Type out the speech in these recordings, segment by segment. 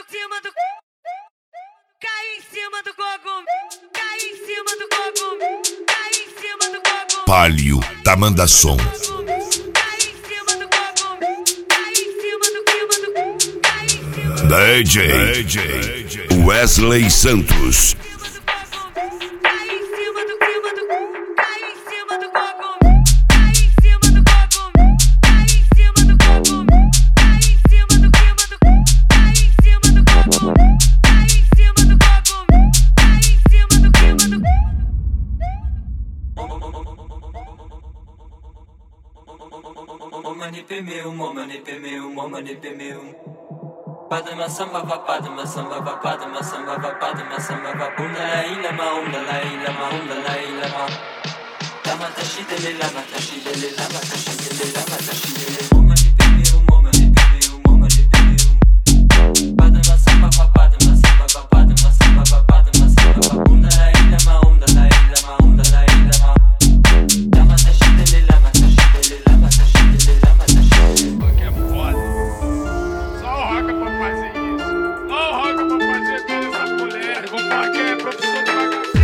cima do cai em cima do cogumelo, cai em cima do cogumelo, cai em cima do cogumelo. Palio Tamandason. Cai em cima do cogumelo, cai em cima do cai em cima do DJ Wesley Santos. cai em cima do cai em cima do cogumelo, cai em cima do cogumelo, cai em cima do cogumelo, cai em cima do cai em cima do cogumelo, cai em cima do cogumelo, cai em cima do Padma samba va padma samba va padma samba va padma samba va bunda la ila ma onda la ila ma onda la ila ma lama tashidele lama tashidele lama tashidele lama tashidele momani pemeu padma samba va padma samba va padma samba va padma samba va bunda la ila ma onda la ila ma onda la ila ma lama tashidele lama tashidele lama tashidele lama tashidele. Que é foda. Só o Roca pra fazer isso. Só o Roca pra fazer bem essa mulher. Vou falar que é professor de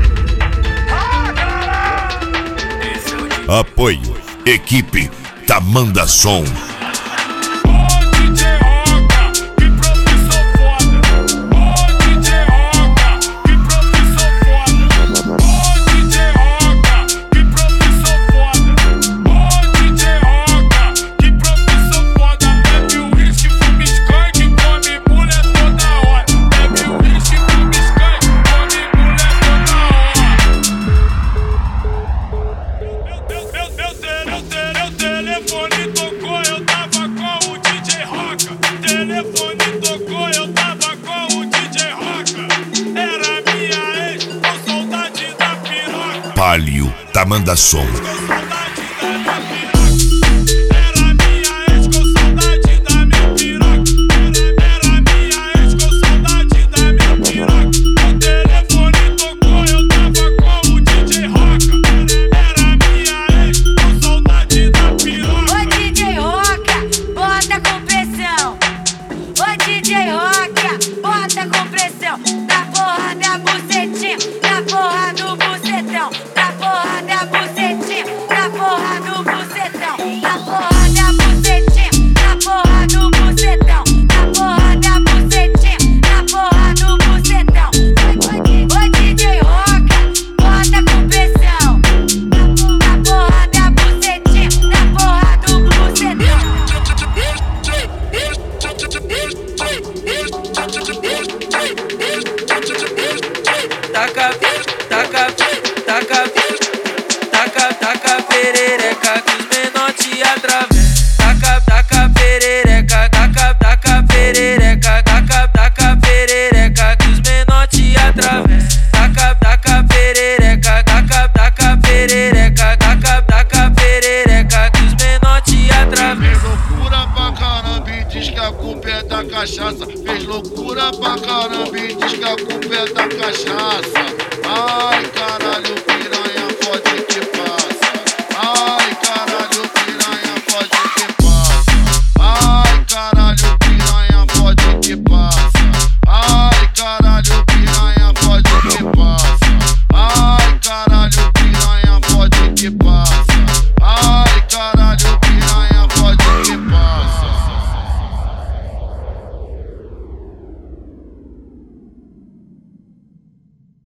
bagaceiro. Apoio Equipe Tamandason. Ô DJ Roca, que professor foda. Ô DJ Roca, que professor foda. Ô DJ Roca, que professor foda. Ô DJ Roca, que professor foda. Bebe o uísque, fuma skunk, come mulher toda hora. Bebe o uísque, fuma skunk, come mulher toda hora. Meu telefone tocou, eu tava com o DJ Roca. Telefone tocou, eu tava com o DJ Roca. Era minha ex, com saudade da piroca. Palio Tamandason. Com saudade da minha piroca. Era minha ex, com saudade da minha piroca. Era minha ex, com saudade da minha piroca. Meu telefone tocou, eu tava com o DJ Roca. Era minha ex, com saudade da piroca. Ô DJ Roca, bota com pressão. Ô DJ Roca, bota com pressão. Na porra da bucetinha, na porra do bucetão. Na porra da bucetinha, na porra do bucetão. Na porra da bucetinha, na porra do bucetão. Na porra da bucetinha, na porra do bucetão. Ô DJ Roca, bota com pressão. Na porra da bucetinha, na porra do bucetão. Taca perereca que os menor te atravessam. Taca perereca, taca perereca, taca perereca que os menor te atravessam. Taca perereca, taca perereca, taca perereca que os menor te atravessam. Fez loucura pra caramba e diz que a culpa é da cachaça. Fez loucura pra caramba e diz que a culpa é da cachaça. Ai, caralho, piranha